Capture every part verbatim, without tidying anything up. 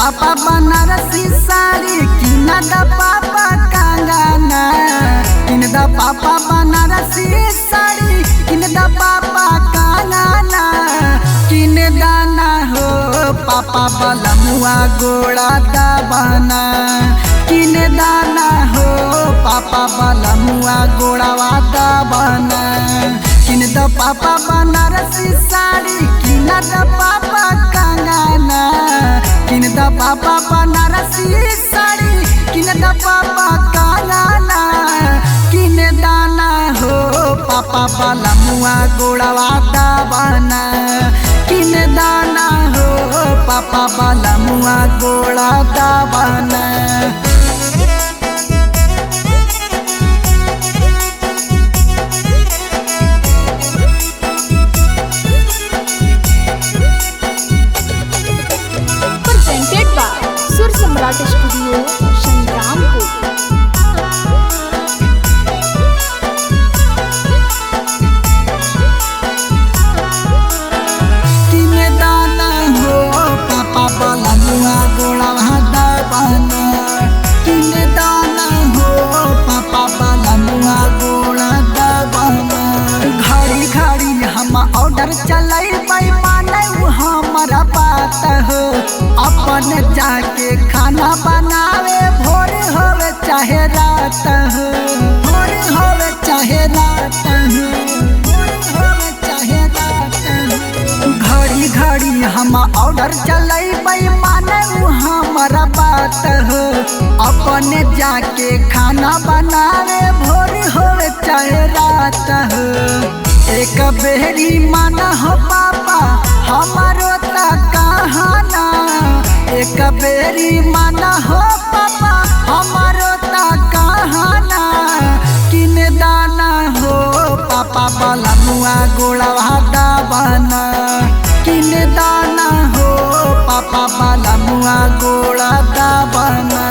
पापा बनारसी साड़ी किन द पापा कंगना किन द पापा बनारसी साड़ी किन द पापा कंगना किन दाना हो पापा बलमुआ गोड़ा दबाना किन दाना हो पापा बलमुआ गोड़ावा दबाना किन द पापा बनारसी साड़ी किन द पापा कंगना किन द पापा बनारसी साड़ी किन द पापा कंगना किन दाना हो पापा बलमुआ गोड़ावा दबाना किन दाना हो पापा बलमुआ गोड़ा दबाना। Presented by Sur Samrat Studio, Shangrampur. Order चलाई माने हमारा बात हो अपन जाके खाना बनावे भोर होवे चाहे रात हो भोर होवे चाहे रात हो भोर होवे चाहे रात हो घड़ी घड़ी हम ऑर्डर चलाई माने हमारा बात हो अपन जाके खाना बनावे भोर होवे चाहे रात हो एक बेरी माना हो पापा हमारो ता कहाना एक बेरी माना हो पापा हमारो ता कहाना किन दाना हो पापा बलमुआ गोड़ावा दबाना किन दाना हो पापा बलमुआ गोड़ा दबाना।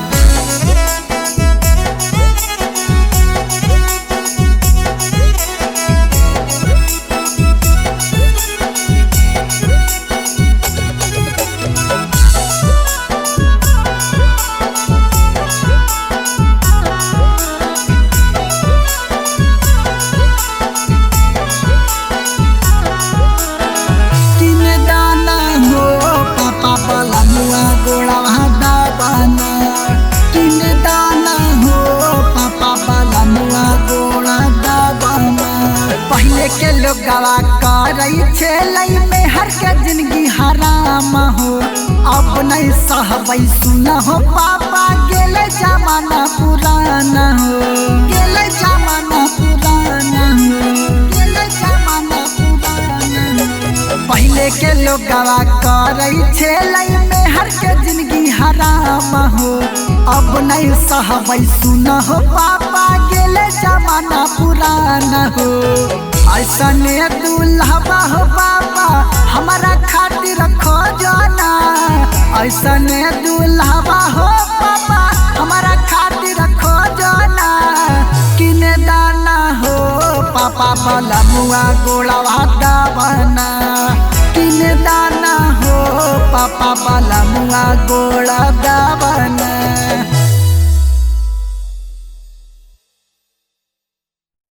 के लोगवा करई छेलई में हर के जिंदगी हराम हो अब नहीं सहबै सुना हो पापा गेले जमाना पुराना हो गेले जमाना पुराना हो गेले जमाना पुराना हो पहले के लोगवा करई छेलई में हर के जिंदगी हराम हो अब नहीं सहबै सुना हो पापा गेले जमाना पुराना हो ऐसने दुल्हबा हो पापा हमारा खातिर खोजना ऐसने दुल्हबा हो पापा हमारा खातिर खोजना किन दाना हो पापा बलमुआ गोड़ावा दबाना किन दाना हो पापा बलमुआ गोड़ा दबाना।